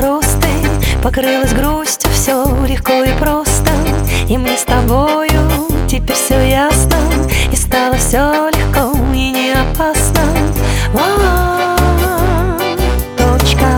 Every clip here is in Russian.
простынь, покрылась грустью, все легко и просто. И мне с тобою теперь все ясно, и стало все легко и не опасно. Точка.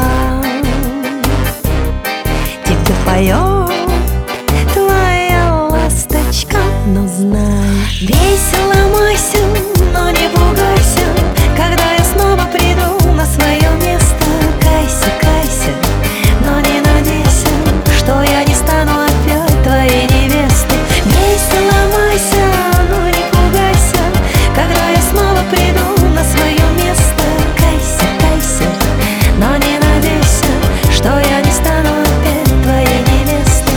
Тебе поет твоя ласточка, но знай, весело майся, но не пугайся, когда я снова приду на свое место. Кайся, кайся, но не надейся, что я не стану опять твоей невестой. Весело майся, но не пугайся, когда я снова приду на свое место. Кайся, кайся, но не надейся, что я не стану опять твоей невестой.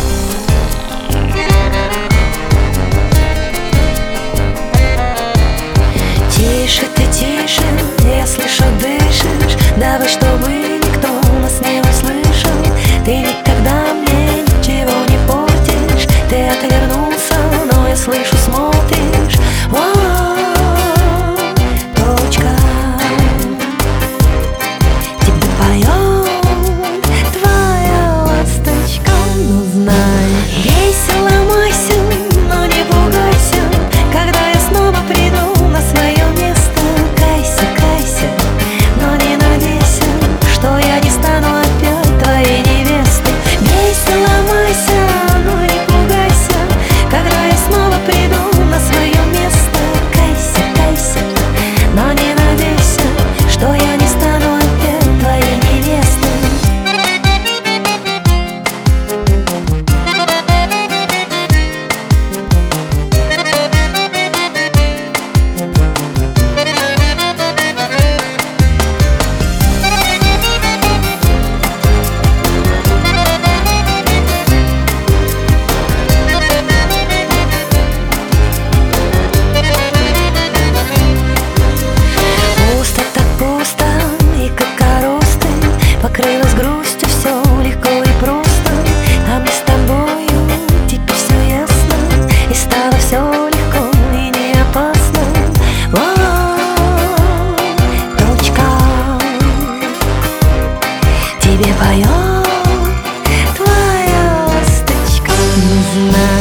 Тише ты, тише, я слышу, дышишь. Давай, чтобы никто нас не услышал. Ты никогда мне ничего не портишь. Ты отвернулся, но я слышу, смотришь. Точка. Тебе поет твоя ласточка, но знай, весело майся, но не пугайся, когда я снова приду на свое место. Кайся, кайся, но не надейся, что я не стану опять твоей невестой. Весело майся, но не пугайся, когда я снова приду на свое место. Кайся, кайся, но не надейся, что я не стану опять твоей невестой. Пусто так пусто, и как коростынь, покрылась грустью, все легко и просто. А мне с тобою теперь все ясно, и стало все легко и не опасно. Точка. Тебе поет твоя ласточка, не знаю.